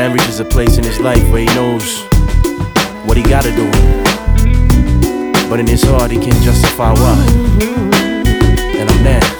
man reaches a place in his life where he knows what he gotta do, but in his heart he can't justify why. And I'm there.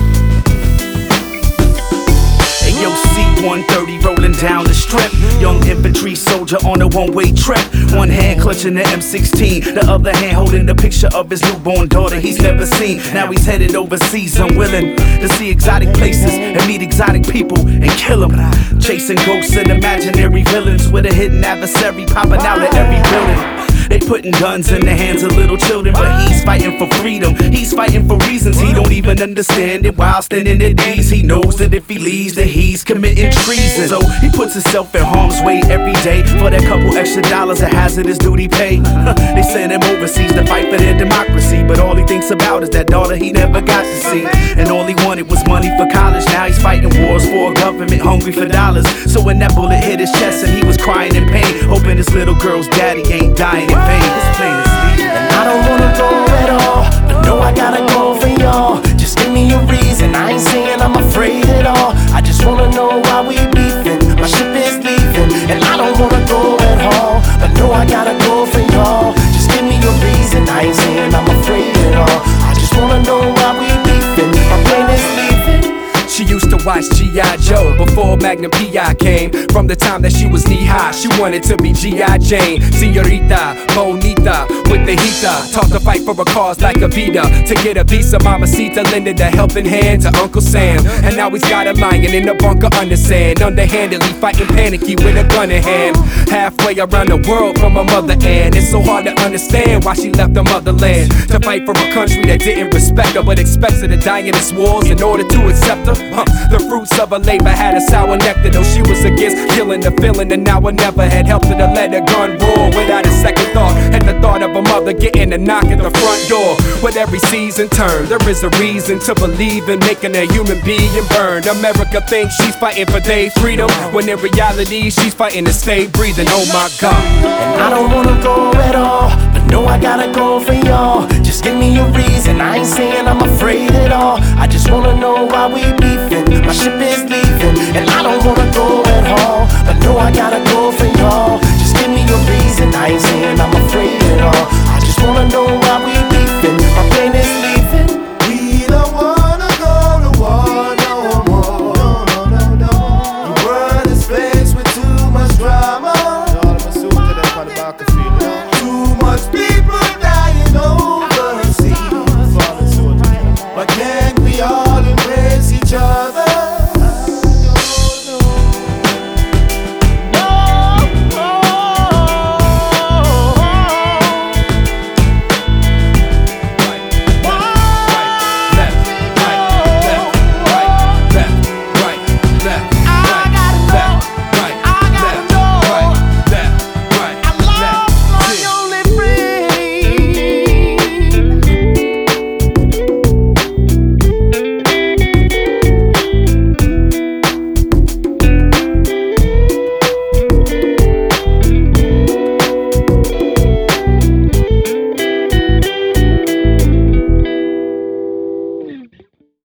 Yo, C-130 rolling down the strip. Young infantry soldier on a one-way trip. One hand clutching the M16, the other hand holding the picture of his newborn daughter he's never seen. Now he's headed overseas, unwilling to see exotic places and meet exotic people and kill them. Chasing ghosts and imaginary villains with a hidden adversary popping out of every building. They putting guns in the hands of little children, but he's fighting for freedom. He's fighting for reasons he don't even understand it. While standing at ease, he knows that if he leaves, that he's committing treason. So he puts himself in harm's way every day for that couple extra dollars, a hazardous duty pay. They send him overseas to fight for their democracy, but all he thinks about is that daughter he never got to see. And all he wanted was money for college. Now he's fighting wars for a government hungry for dollars. So when that bullet hit his chest and he was crying in pain, hoping his little girl's daddy ain't dying in vain. It's plain as leaving. And I don't wanna go at all, but no, I gotta go for y'all. Just give me a reason, I ain't saying I'm afraid at all. I just wanna know why we beefing, my ship is leaving. And I don't wanna go at all, but no, I gotta go for y'all. Just give me a reason, I ain't saying I'm afraid at all. I just wanna know why we beefing, my plane is leaving. She used to watch G.I. Joe before Magnum P.I. came. From the time that she was knee-high, she wanted to be G.I. Jane. Señorita, bonita, with the heater. Taught to fight for a cause like a Vita. To get a visa, Mamacita lended a helping hand to Uncle Sam. And now he's got a lion in the bunker under sand, underhandedly fighting panicky with a gun in hand. Halfway around the world from her mother, and it's so hard to understand why she left her motherland to fight for a country that didn't respect her, but expects her to die in its wars in order to accept her. The fruits of her labor had a sour nectar, though she was against killing the feeling, and now I never had helped her to let her gun roar without a second thought. And the thought of a mother getting a knock at the front door. With every season turn, there is a reason to believe in making a human being burned. America thinks she's fighting for their freedom, when in reality she's fighting to stay breathing. Oh my God. And I don't wanna go at all, but no, I gotta go for y'all. Just give me a